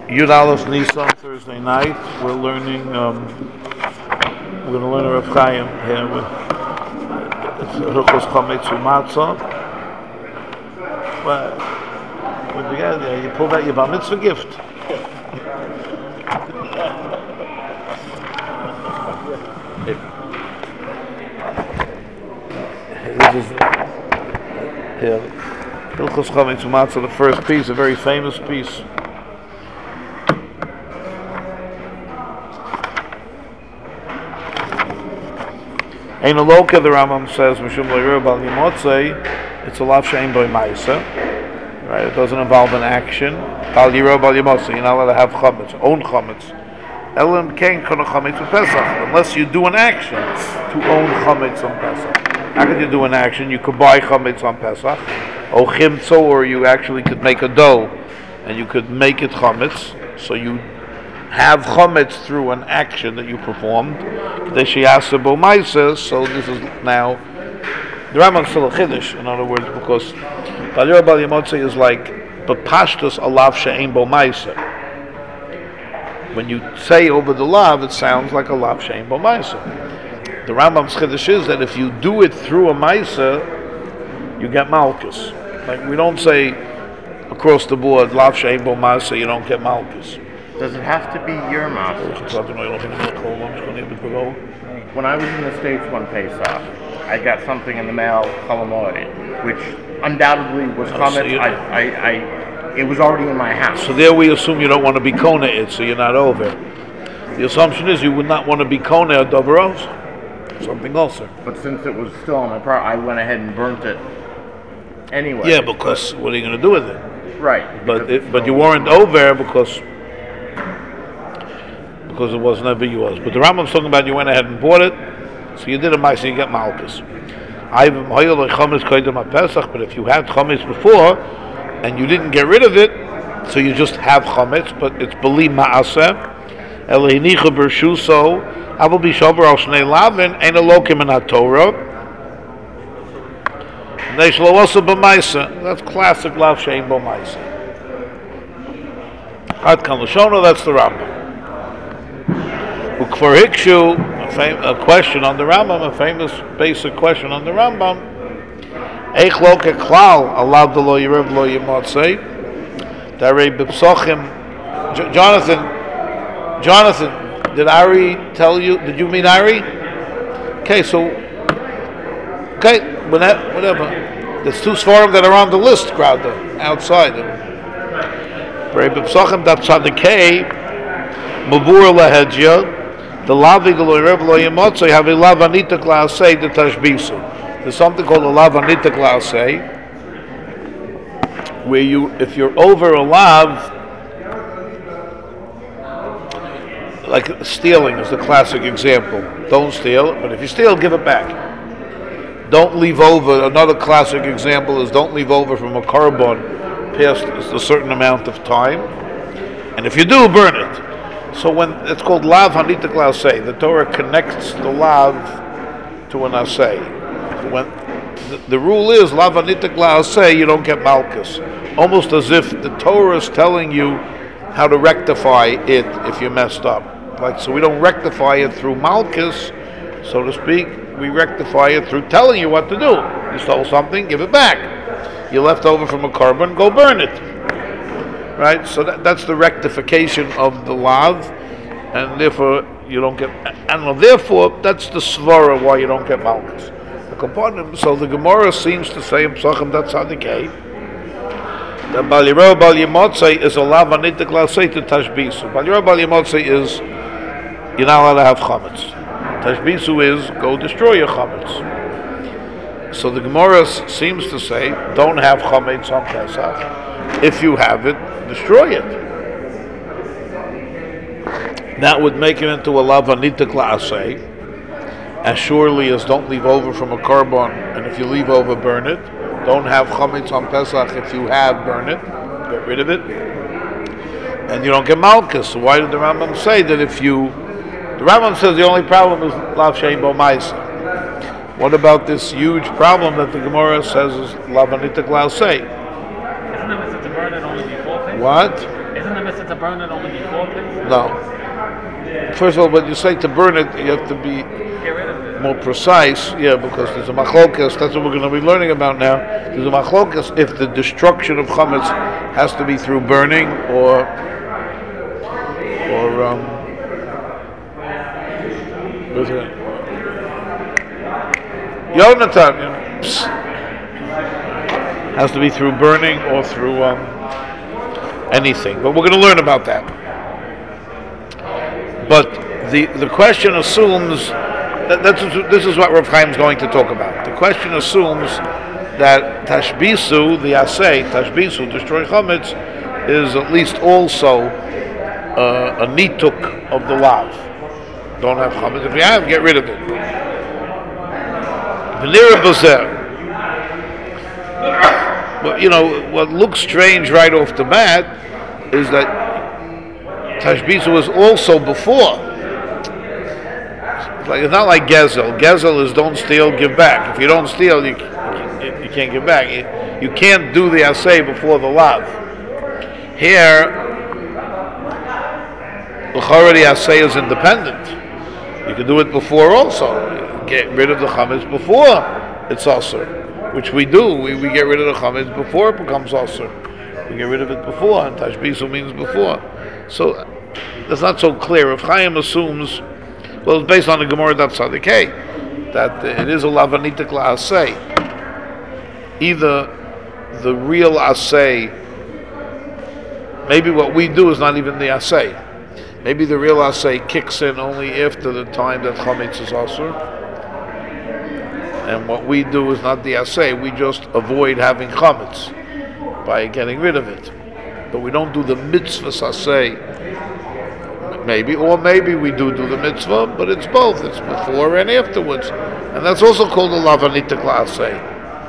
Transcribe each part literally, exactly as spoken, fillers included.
Yud Aleph Nisan, Thursday night. We're learning. Um, we're going to learn a Rav Chaim here. It's Hilchos Chametz U'Matzah. Well, when you get there, you pulled out your bar mitzvah gift. This is here. Hilchos Chametz U'Matzah, the first piece, a very famous piece. Ein Aloka, the Rambam says, Mishum Le'ir Bal Yimotzei, it's a lav she'ein boi ma'isa, right? It doesn't involve an action. Bal Yiro Bal Yimotzei, you're not allowed to have chametz, own chametz. Elam kein kono chametz on Pesach, unless you do an action to own chametz on Pesach. How could you do an action? You could buy chametz on Pesach, or chimtzo, or you actually could make a dough, and you could make it chametz, so you have chametz through an action that you performed. So this is now the Rambam still a chiddush, in other words, because Bal Yiro Bal Yimotzei is like b'pashtus a lav she'ein bo ma'aser. When you say over the lav, it sounds like a lav she'ein bo ma'aser. The Rambam's chiddush is that if you do it through a ma'aser, you get malchus. Like we don't say across the board lav she'ein bo ma'aser, you don't get malchus. Does it have to be your master? When I was in the States one Pesach, I got something in the mail, Chalamoid, which undoubtedly was chametz. I, I, I, it was already in my house. So there we assume you don't want to be kona it, so you're not over. The assumption is you would not want to be kona a dover else, something else. But since it was still on my property, I went ahead and burnt it anyway. Yeah, because what are you going to do with it? Right. But it, but you weren't over because. Because it was never yours. But the Rambam's talking about you went ahead and bought it, so you did a mice and you get malchus. But if you had chametz before and you didn't get rid of it, so you just have chametz, but it's beli ma'aseh. Elihinicha bershuso, aval bishover al shnei lavin, ein elokim in haTorah. Neishlo also b'maisa. That's classic lav she'ein bo ma'isa. Ad kan l'shona, that's the Rambam. For Hikshu, a, fam- a question on the Rambam, a famous basic question on the Rambam. Eich lo keklal alav de lo yirev lo yimotzei. Darei b'psochim. Jonathan, Jonathan, did Ari tell you? Did you meet Ari? Okay, so okay, whatever. There's two svarim that are on the list, crowd outside. Darei b'psochim dat tzadikei mabur lahedja. The lavi g'loirev lo yimotzei have a lavanita klasei the tashbisu. There's something called a lavanita klasei, where you, if you're over a lav, like stealing is the classic example. Don't steal, but if you steal, give it back. Don't leave over. Another classic example is don't leave over from a carbon past a certain amount of time, and if you do, burn it. So when it's called lav hanita klasei, the Torah connects the lav to an asay. When the, the rule is lav hanita klasei, you don't get malchus. Almost as if the Torah is telling you how to rectify it if you messed up. Like so, we don't rectify it through malchus, so to speak. We rectify it through telling you what to do. You stole something, give it back. You left over from a carbon, go burn it. Right, so that, that's the rectification of the lav, and therefore you don't get. And therefore, that's the svara why you don't get malchus. The component. So the Gemara seems to say in Psachim that's hadikei that Bal Yiro Bal Yimotzei is a lav anita klasei to tashbisu. Bal Yiro Bal Yimotzei is you're not allowed to have chametz. Tashbisu is go destroy your chametz. So the Gemara seems to say don't have chametz on Pesach. If you have it, destroy it. That would make it into a lavanita klasei, as surely as don't leave over from a carbon, and if you leave over, burn it. Don't have chametz on Pesach. If you have, burn it. Get rid of it. And you don't get malchus. So why did the Rambam say that if you... The Rambam says the only problem is lav she'ein bo ma'aser. What about this huge problem that the Gemara says is lavanita klasei? Isn't it to burn it only before Pesach? What? Isn't the mitzvah to burn it only before Pesach? No. First of all, when you say to burn it, you have to be Get rid of it. more precise. Yeah, because there's a machlokas. That's what we're going to be learning about now. There's a machlokas if the destruction of chametz has to be through burning or or um. What is it? Yonatan, you know, psst, has to be through burning or through um, anything. But we're going to learn about that. But the the question assumes that that's, this is what Rav Chaim is going to talk about. The question assumes that tashbisu, the asay, tashbisu, destroy chametz, is at least also uh, a nituk of the lav. Don't have chametz. If you have, get rid of it. But you know what looks strange right off the bat is that tashbisu was also before. It's like it's not like gezel. Gezel is don't steal, give back. If you don't steal, you you, you can't give back. You, you can't do the asay before the lav. Here, the already asay is independent. You can do it before also. Get rid of the chametz before it's asur, which we do. We, we get rid of the chametz before it becomes asur. We get rid of it before, and tashbisu means before. So that's not so clear. If Chaim assumes, well, it's based on the Gemara that's Sadikei, that it is a lavanitik la'aseh. Either the real asay, maybe what we do is not even the asay. Maybe the real asay kicks in only after the time that chametz is asur. And what we do is not the asay, we just avoid having chametz by getting rid of it. But we don't do the mitzvah asay, maybe, or maybe we do do the mitzvah, but it's both, it's before and afterwards. And that's also called a lavanitik la'asay.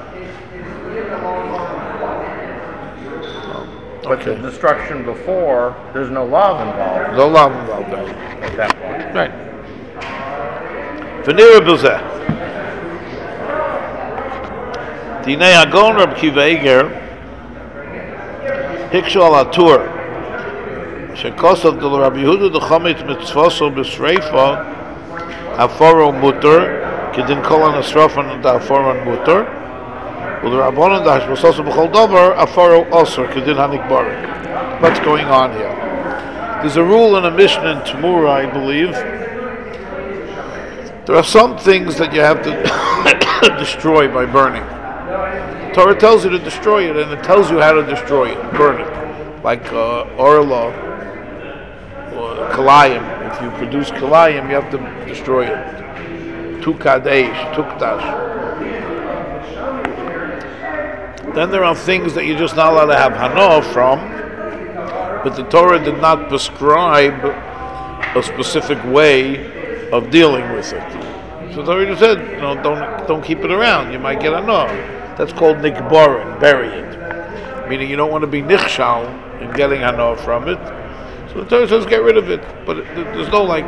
But okay. The destruction before, there's no lav involved. No lav involved there. At that point. Right. V'nira b'zeh. Dinei Hagon Rab Kiva Eiger Hikshu al Atur Shekosov del Rabbi Yehuda the Chametz mitzvaso b'sreifa Aforo muter Kedin kol anasrafan and Aforo muter Ul Rabbanon da Hashmasoso b'chol davar Aforo osur Kedin hanik barik. What's going on here? There's a rule in a Mishnah in Tamura, I believe. There are some things that you have to destroy by burning. Torah tells you to destroy it, and it tells you how to destroy it, burn it, like uh, orla or kalayim. If you produce kalayim, you have to destroy it. Tukadesh, tuktash. Then there are things that you're just not allowed to have hana from, but the Torah did not prescribe a specific way of dealing with it. So the Torah just said, you know, don't don't keep it around. You might get hana. That's called nikbarin, bury it. Meaning you don't want to be nichshal in getting hana from it. So the Torah says get rid of it. But it, there's no like...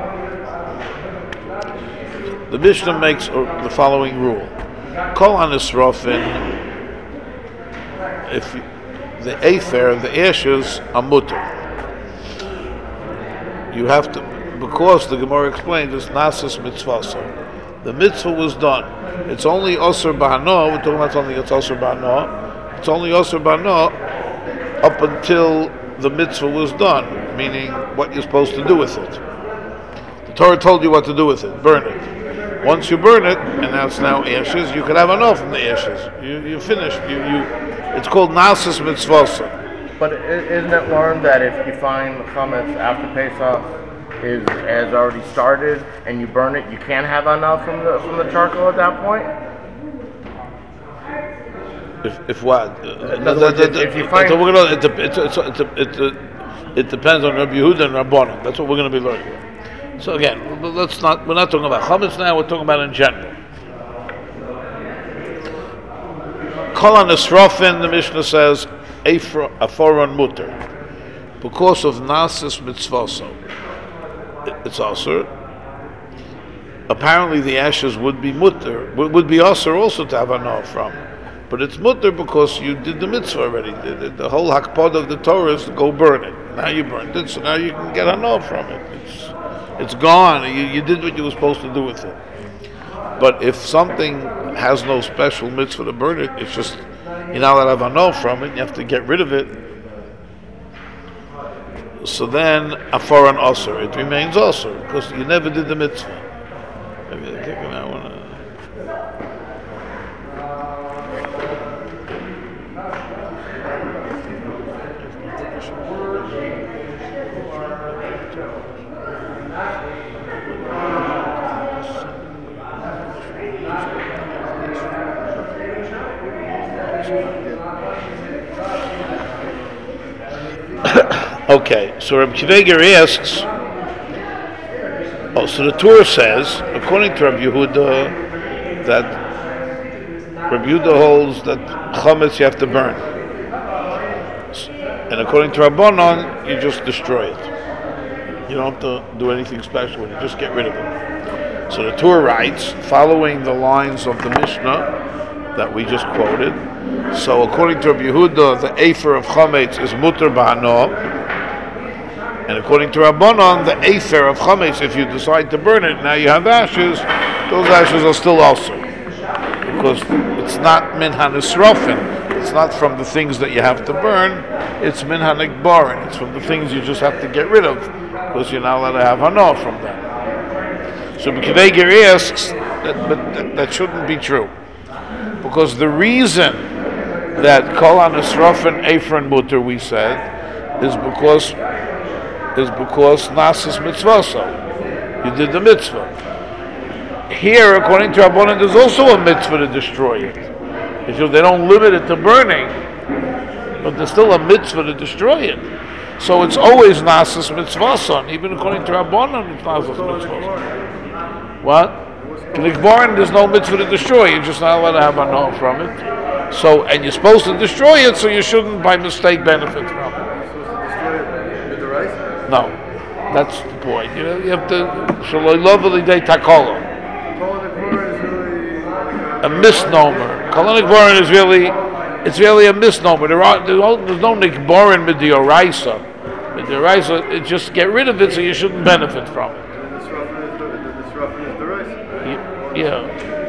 The Mishnah makes the following rule. Kol hanisrofin, if the aether, the ashes, are mutter. You have to, because the Gemara explains it's nasis mitzvasa. The mitzvah was done. It's only osur b'hana. We're talking about something that's osur b'hana. It's only osur b'hana up until the mitzvah was done, meaning what you're supposed to do with it. The Torah told you what to do with it. Burn it. Once you burn it, and that's now ashes, you can have enough from the ashes. You you finished. You you. It's called nasis mitzvasa. But isn't it learned that if you find the chametz after Pesach is has already started and you burn it, you can't have enough from the from the charcoal at that point? If if what? In other words, if you find it depends on Rabbi Yehuda and Rabbanon. That's what we're going to be learning. So again, let's not. We're not talking about chametz now. We're talking about in general. Kol hanisrofin, the Mishnah says, aforon muter, because of nasis mitzvaso. It's asur. Apparently, the ashes would be mutter, would be asur also to have hana from, but it's mutter because you did the mitzvah already. The, the, the whole hakpad of the Torah is to go burn it. Now you burned it, so now you can get hana from it. It's it's gone. You, you did what you were supposed to do with it. But if something has no special mitzvah to burn it, it's just you're not allowed to have hana from it. You have to get rid of it. So then afar and osir, it remains osir because you never did the mitzvah. Maybe I think I want to. Okay, so Rabbi Kiveger asks, oh, so the Torah says, according to Rabbi Yehuda, that Rabbi Yehuda holds that chametz you have to burn. And according to Rabbanon, you just destroy it. You don't have to do anything special with it, just get rid of it. So the Torah writes, following the lines of the Mishnah that we just quoted, so according to Rabbi Yehuda, the afer of chametz is mutter b'hana. And according to Rabbanon, the afer of chametz, if you decide to burn it, now you have ashes, those ashes are still also. Because it's not min hanisrofen, it's not from the things that you have to burn, it's min hanikbarin, it's from the things you just have to get rid of, because you're not allowed to have hana from them. So Kiveger asks, that, but that, that shouldn't be true. Because the reason that kol hanisrofen afer and mutter, we said, is because is because Nasas mitzvah. You did the mitzvah. Here, according to Rabbanan, there's also a mitzvah to destroy it. If you, they don't limit it to burning, but there's still a mitzvah to destroy it. So it's always Nasas mitzvah. Even according to Rabbanan, it's Nasas mitzvah. What? Klikbaran, there's no mitzvah to destroy. You're just not allowed to have hana from it. So, and you're supposed to destroy it, so you shouldn't by mistake benefit from it. No, that's the point. You know, you have to shaloi lovely day takola. A misnomer. Kolonik borin is really, it's really a misnomer. There are there's no, there's no nikborin with the oraisa. With the oraisa, it just get rid of it, so you shouldn't benefit from it. Yeah.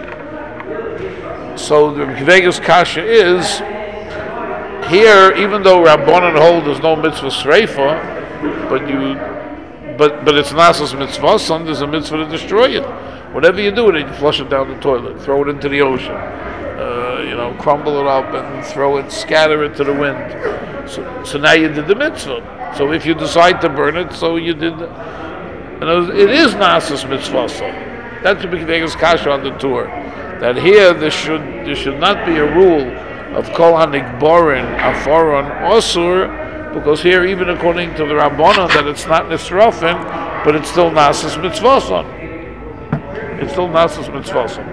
So the Kiveger's kasha is here, even though Rabbanan hold there's no mitzvah sreifa. But you, but but it's Nasas mitzvah. Son, there's a mitzvah to destroy it. Whatever you do with it, you flush it down the toilet, throw it into the ocean, uh, you know, crumble it up and throw it, scatter it to the wind. So, so now you did the mitzvah. So if you decide to burn it, so you did. And it is Nasas mitzvah. Son. That's the Kiveger's kasha on the tour. That here there should there should not be a rule of kol hanikborin afaron osur. Because here, even according to the Rabbanon, that it's not nisrofen, but it's still Nasas mitzvason. It's still Nasas mitzvason.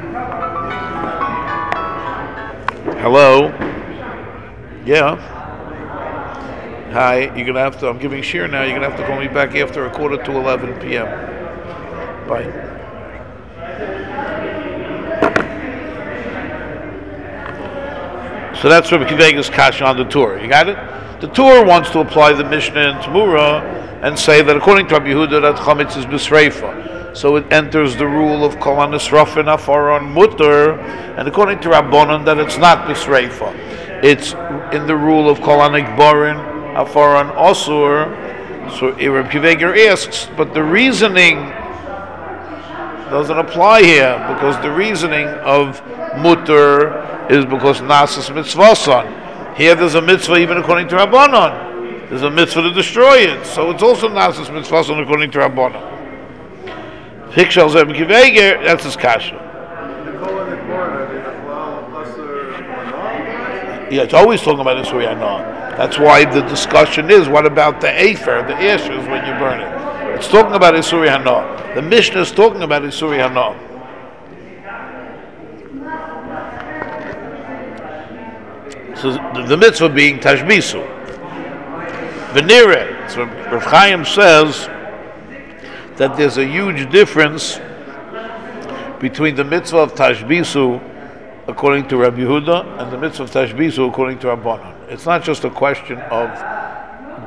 Hello? Yeah? Hi, you're going to have to, I'm giving shir now, you're going to have to call me back after a quarter to eleven p.m. Bye. So that's Rabbi Kiveger's kasha on the tour. You got it? The Torah wants to apply the Mishnah and Tamura and say that according to Rabbi Yehuda that chametz is b'sreifa, so it enters the rule of kol hanisrofen afaron mutter, and according to Rabbanan that it's not b'sreifa, it's in the rule of kol hanikbarin afaron osur. So Rabbi Kiveger asks, but the reasoning doesn't apply here because the reasoning of mutter is because Nasas mitzvason. Here there's a mitzvah even according to Rabbanon. There's a mitzvah to destroy it. So it's also Nasas mitzvah according to Rabbanon. Hikshal Zeb Kiveger, that's his kasha. Yeah, it's always talking about Isuri Hana. That's why the discussion is, what about the afer, the ashes, when you burn it? It's talking about Isuri Hana. The Mishnah is talking about Isuri Hana. So the, the mitzvah being tashbisu. Venire. So Rav Chaim says that there's a huge difference between the mitzvah of tashbisu according to Rabbi Yehuda and the mitzvah of tashbisu according to Rabbanan. It's not just a question of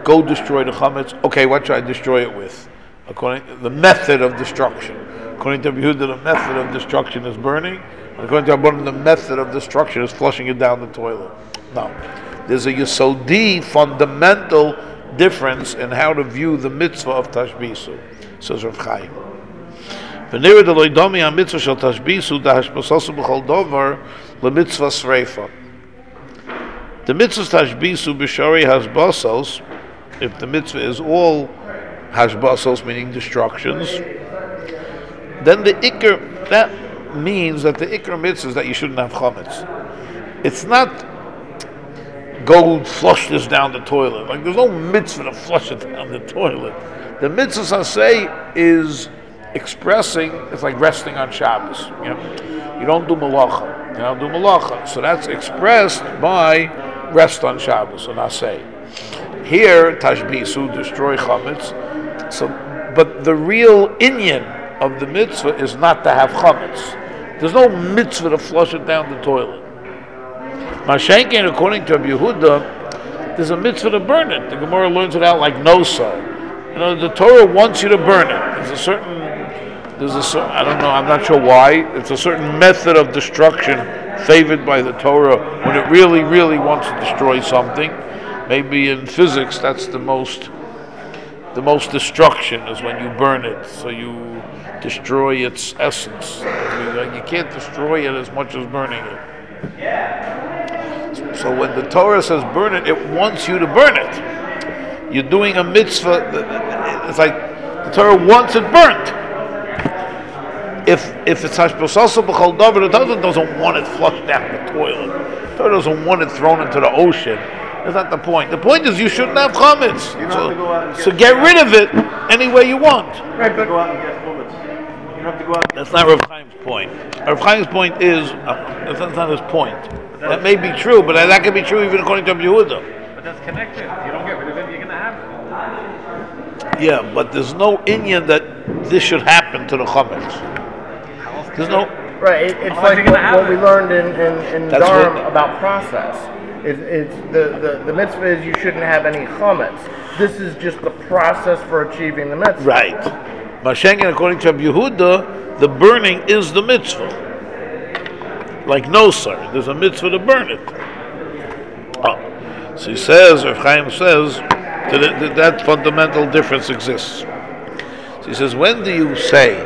go destroy the chametz. Okay, what should I destroy it with? According to the method of destruction. According to Yehuda, the method of destruction is burning. And according to Rabbanan, the method of destruction is flushing it down the toilet. No. There's a yesodi, fundamental difference in how to view the mitzvah of tashbisu, says Rav Chaim. V'nira deloy domi ha-mitzvah shel tashbisu dahashbasasu b'chol dover le-mitzvah sreifa. The mitzvah tashbisu b'shari hasbasos, if the mitzvah is all hashbasos, meaning destructions, then the ikr, that means that the ikr mitzvah is that you shouldn't have chametz. It's not go flush this down the toilet. Like there's no mitzvah to flush it down the toilet. The mitzvah say is expressing, it's like resting on Shabbos. You know? You don't do malacha. You don't do malacha. So that's expressed by rest on Shabbos, and I say. Here, tashbisu, destroy chametz. So, but the real inyan of the mitzvah is not to have chametz. There's no mitzvah to flush it down the toilet. Mashenkin, according to Rabbi Yehuda, there's a mitzvah to burn it. The Gemara learns it out like nosar. You know, the Torah wants you to burn it. There's a certain, there's a certain, I don't know, I'm not sure why. It's a certain method of destruction favored by the Torah when it really, really wants to destroy something. Maybe in physics, that's the most, the most destruction is when you burn it. So you destroy its essence. You can't destroy it as much as burning it. So when the Torah says burn it, it wants you to burn it. You're doing a mitzvah. It's like the Torah wants it burnt. If if it's hashbasasa b'chol davar, the Torah doesn't want it flushed down the toilet. The Torah doesn't want it thrown into the ocean. That's not the point. The point is you shouldn't have chametz. You don't So, have to go out and get so get rid of it any way you want. Right, but go out and get chametz. You don't have to go out. That's not Rav Chaim's point. Rav Chaim's point is uh, that's not his point. That may be true, but that can be true even according to Rabbi Yehuda. But that's connected. You don't get rid of it, you're going to have it. Yeah, but there's no inyan that this should happen to the chametz. There's no. Right, it, it's How like much are you what, gonna what we have? learned in, in, in That's Dharm what- about process. It, it's the, the, the mitzvah is you shouldn't have any chametz. This is just the process for achieving the mitzvah. Right. Mashenkin, according to Rabbi Yehuda, the burning is the mitzvah. Like no, sir. There's a mitzvah to burn it. Oh. So he says, Rav Chaim says, that, it, that that fundamental difference exists. So he says, when do you say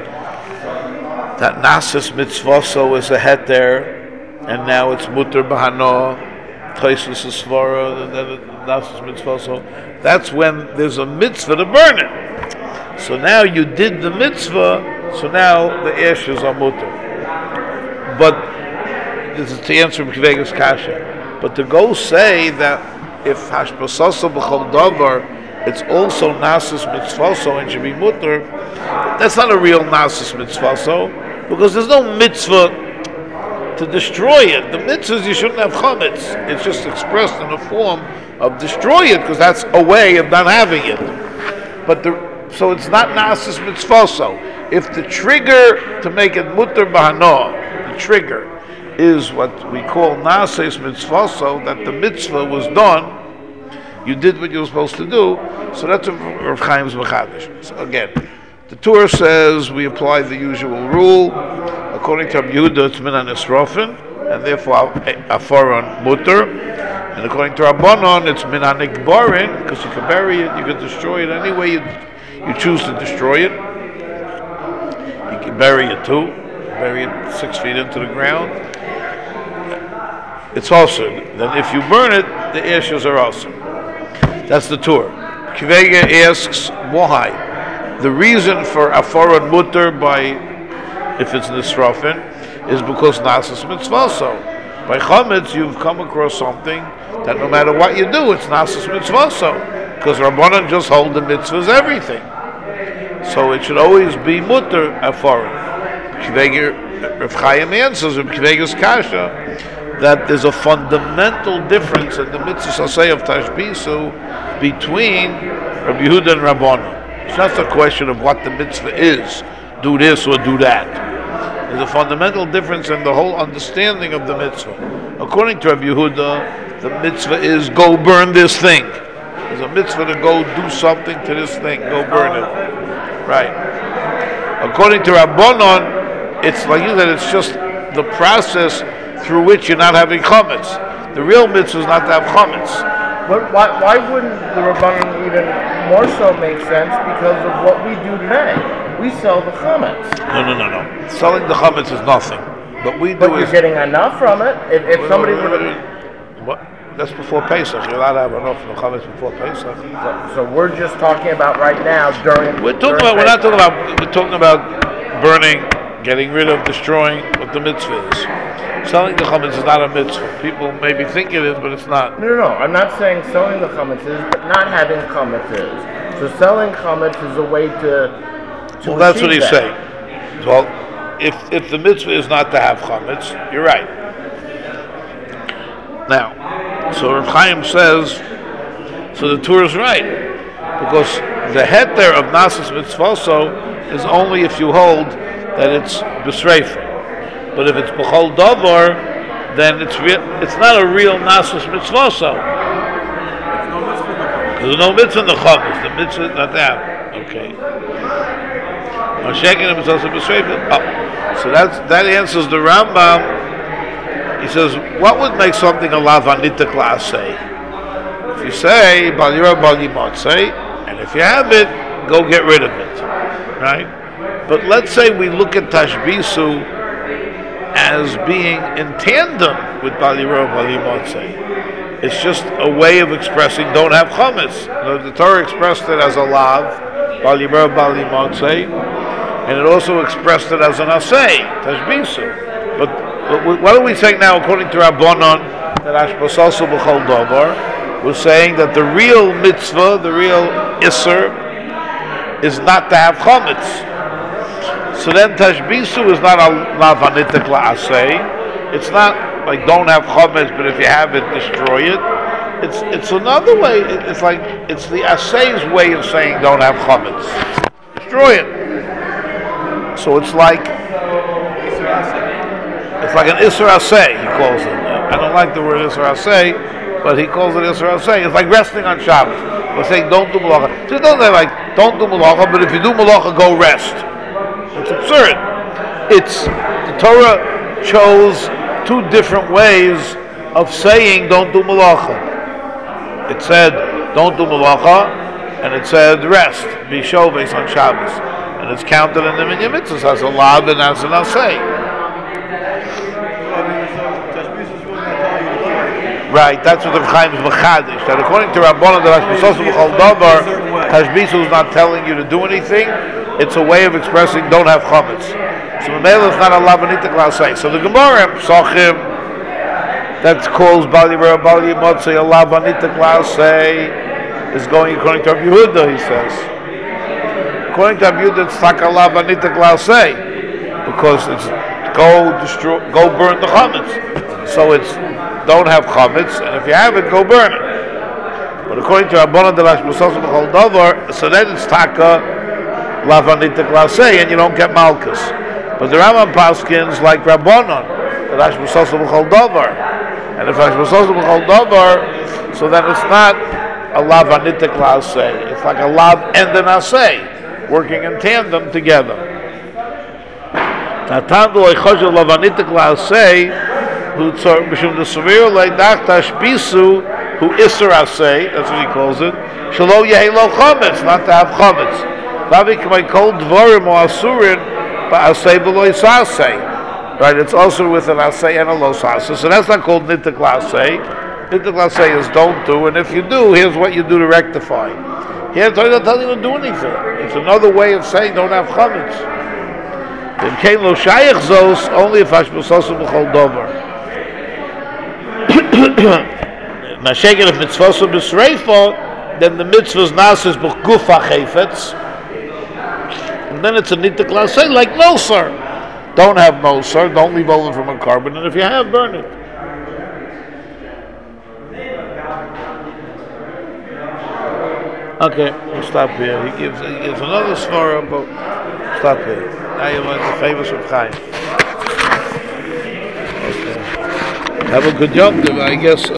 that Nasis mitzvaso is a heter, and now it's mutter bahano, Taisus is svara, and then Nasis mitzvaso? That's when there's a mitzvah to burn it. So now you did the mitzvah, so now the ashes are mutter. But this is to answer Kvegas Kasha. But to go say that if hashbasasa b'chol davar, it's also nasis mitzvaso and should be mutter, that's not a real nasis mitzvaso, because there's no mitzvah to destroy it. The mitzvah is you shouldn't have chametz. It's just expressed in the form of destroy it, because that's a way of not having it. But the so it's not nasis mitzvaso. If the trigger to make it mutter b'hano, the trigger is what we call nasis mitzvaso, that the mitzvah was done, you did what you were supposed to do, so that's what Rav Chaim's mechadish. So again, the Torah says we apply the usual rule. According to Rabbi Yehuda, it's min hanisrofin, and therefore afaron mutter. And according to Rabbanon, it's min hanikbarin, because you can bury it, you can destroy it any way you, you choose to destroy it. You can bury it too, bury it six feet into the ground. It's also, then if you burn it, the ashes are also. That's the Torah. Kvega asks why. The reason for afaron mutter by, if it's nisrafin, is because nasas mitzvaso. By chametz, you've come across something that no matter what you do, it's nasas mitzvaso. Because Rabbanan just hold the mitzvahs everything. So it should always be mutter afaron. Kvega, Rav Chaim answers in Kvegas Kasha that there's a fundamental difference in the mitzvah saseh of tashbisu between Rabbi Yehuda and Rabbanan. It's not a question of what the mitzvah is, do this or do that. There's a fundamental difference in the whole understanding of the mitzvah. According to Rabbi Yehuda, the mitzvah is go burn this thing. There's There's a mitzvah to go do something to this thing, go burn it. Right. According to Rabbanon, it's like you said, it's just the process through which you're not having chametz. The real mitzvah is not to have chametz. But why, why wouldn't the Rabbanon even more so make sense? Because of what we do today. We sell the chametz. No, no, no, no. Selling the chametz is nothing. But we do But you're is, getting enough from it. If, if somebody were to... What? That's before Pesach. You're allowed to have enough from the chametz before Pesach. So, so we're just talking about right now during... We're talking during about. We're not Pesach. talking about. We're talking about burning, getting rid of, destroying what the mitzvah is. Selling the chametz is not a mitzvah. People maybe think it is, but it's not. No, no, no. I'm not saying selling the chametz is, but not having chametz is. So selling chametz is a way to... to Well, that's what he's that. saying. Well, if if the mitzvah is not to have chametz, you're right. Now, so Rav Chaim says, so the Torah is right, because the heter of Nasas Mitzvoso is only if you hold that it's b'sreifa. But if it's b'chol davar, then it's re- it's not a real Nasas Mitzvoso. There's no mitzvah in the chametz. The mitzvah is not that. Okay. Oh, so that's, that answers the Rambam. He says, what would make something a lavanita class say? If you say, balira balimotzei, and if you have it, go get rid of it. Right? But let's say we look at tashbisu as being in tandem with balira balimotzei. It's just a way of expressing don't have chametz. The Torah expressed it as a lav, balira balimotzei, and it also expressed it as an asay, tashbisu. But But what are we saying now, according to Rabbanon, that Ashbasasu b'chol davar? We're saying that the real mitzvah, the real isser, is not to have chametz. So then tashbisu is not a lavanitik la'aseh. It's not like don't have chametz, but if you have it, destroy it. It's it's another way. It's like it's the asay's way of saying don't have chametz. Destroy it. So it's like. It's like an Isra Asay, he calls it. I don't like the word Isra Asay, but he calls it Isra Asay. It's like resting on Shabbos. We're saying don't do malacha. So don't say like, don't do malacha, but if you do malacha, go rest. It's absurd. It's, the Torah chose two different ways of saying don't do malacha. It said, don't do malacha, and it said rest, be shoves on Shabbos. And it's counted in the Minyan Mitzvahs as a lav and as an asay. Right, that's what the Chaim is mechadish. That according to Rabbanan, the Hashbisos b'chol davar, Hashbisu is not telling you to do anything. It's a way of expressing don't have chametz. So the male is not a lavanitik la'aseh. So the Gemara Psachim that calls Bali Ra Bali Motzei a lavanitik la'aseh is going according to Rabbi Yehuda. He says, according to Rabbi Yehuda, it's like a lavanitik la'aseh because it's go destroy, go burn the chametz. So it's don't have chametz, and if you have it, go burn it. But according to Rabbanan Delash B'Sosam B'Chol Davar, so then it's taka lavanitik la'aseh, and you don't get malchus. But the Rambam paskins like Rabbanan Delash B'Sosam B'Chol Davar, and if Delash B'Sosam B'Chol Davar, so then it's not a lavanitik la'aseh. It's like a lav and an aseh working in tandem together. Tatandu oichoshe lavanitik la'aseh. Who Mishum the Severe Leidach Tashbisu, who Isser Asay, that's what he calls it. Shalo Yehi Lo Chametz, not to have Chametz. Lavik my cold Dvorim or Asurin, but Asay below Isasay. Right, it's also with an Asay and a Lo Sasay. So that's not called Nitik Lasay. Nitik Lasay is don't do, and if you do, here's what you do to rectify. Here, Torah doesn't tell you to do anything. It's another way of saying don't have Chametz. Then came Lo Shayach Zos, only if Hashbososum B'chol Dover. Mashegel if mitzvos b'sreifa, then the mitzvah's nasis b'gufa chayfetz, and then it's a nitik la'aseh like nosar. Don't have nosar. Don't leave over from a carbon, and if you have, burn it. Okay, we'll stop here. He gives he gives another svara, but stop here. Now you learn the famous of Chaim. Have a good job, I guess.